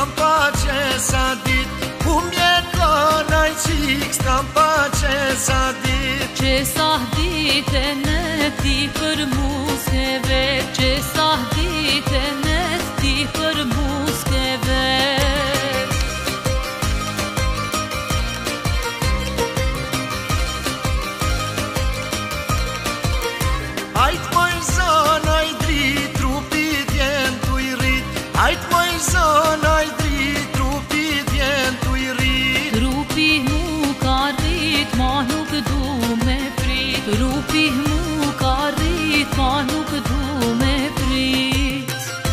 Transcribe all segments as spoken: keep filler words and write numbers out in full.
s'kam pace sa dit, cum jeton ai qik s'kam pace sa dit. Që sa dite në ti për mu s'ke vet, që sa dite në ti për mu s'ke vet. Hajt moj zon, oj drit, trupit jen tu i rrit. Hajt moj zon, oj drit, trupit jen tu i rrit. Trupi mu ka rrit, ma nuk du me prit. Trupi mu ka rrit, ma nuk du me prit.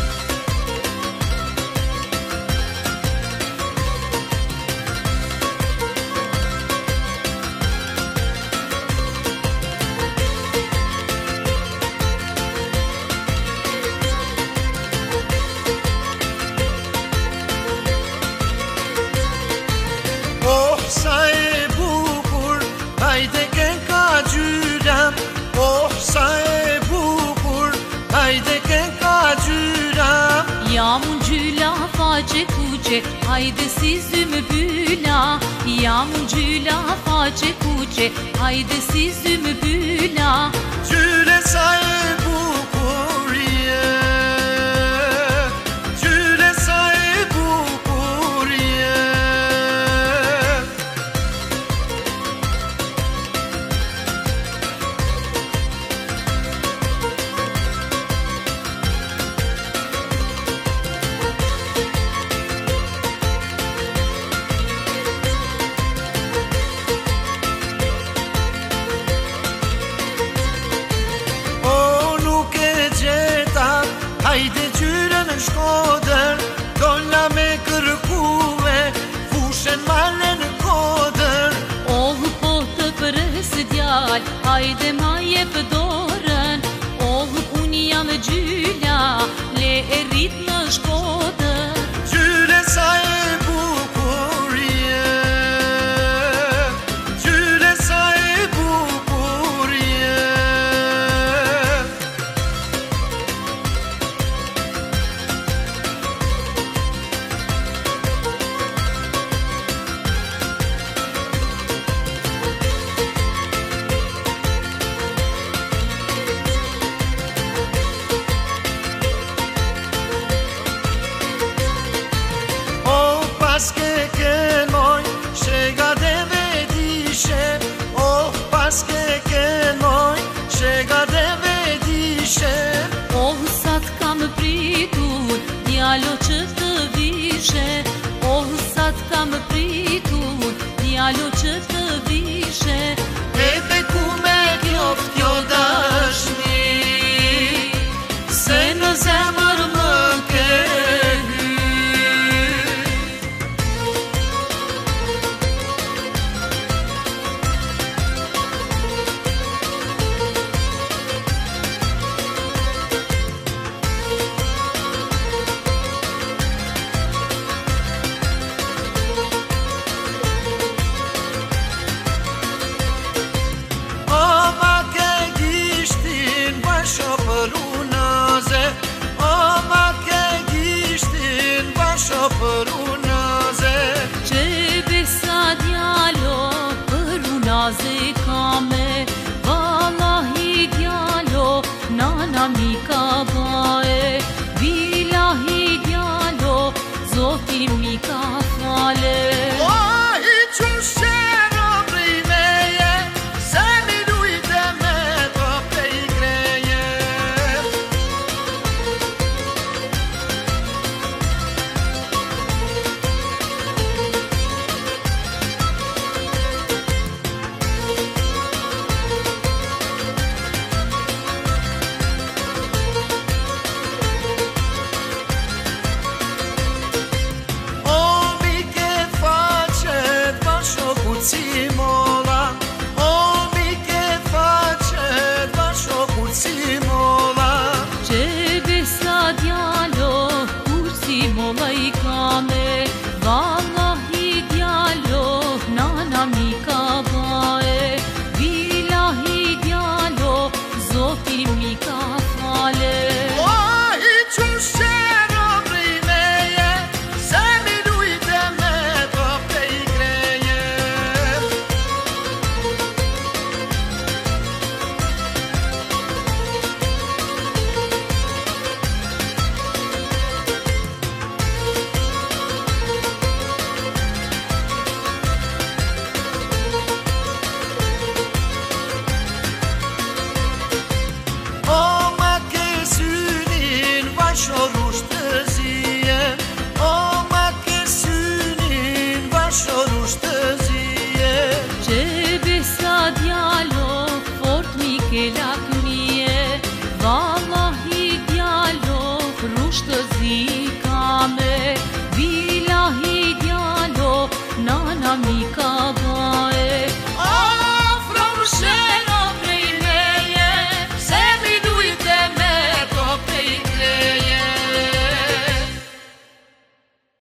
Oh, sa e bukur, hajde ken ka gjyram. Oh, sa e bukur, hajde ken ka gjyram. Jam unë gjyla faqe kuqe, hajde si zymë byla. Jam unë gjyla faqe kuqe, hajde si zymë byla. Gjyre sa e bukur je, gjyre sa e bukur je. Hajde gjyre në Shkodër, dolla me kërkuve, fushen male në kodër. Oh, po të përës djall, hajde ma jep dorën. Oh, unë jam gjyla, le e rrit në Shkodër. Gjyre sa e bukur je, gjyre sa e bukur je. Paske ken moj, shega dhe vedishe. Oh, paske ken moj, shega dhe vedishe. Oh, sa t'kam pritur, djalo që të vishe. Oh, sa t'kam pritur, djalo që të vishe. Ebe ku me kjoft kjo dashni, se në zemër më ke hy. Për unaze, Që besa djalo për unaze kame. Vallahi djalo, nana mi ka bae. Billahi djalo, zoti mi ka fale. oh, i qushtjero prej meje, se mi lujte me to prej greje. Oh, mi ke faqa mica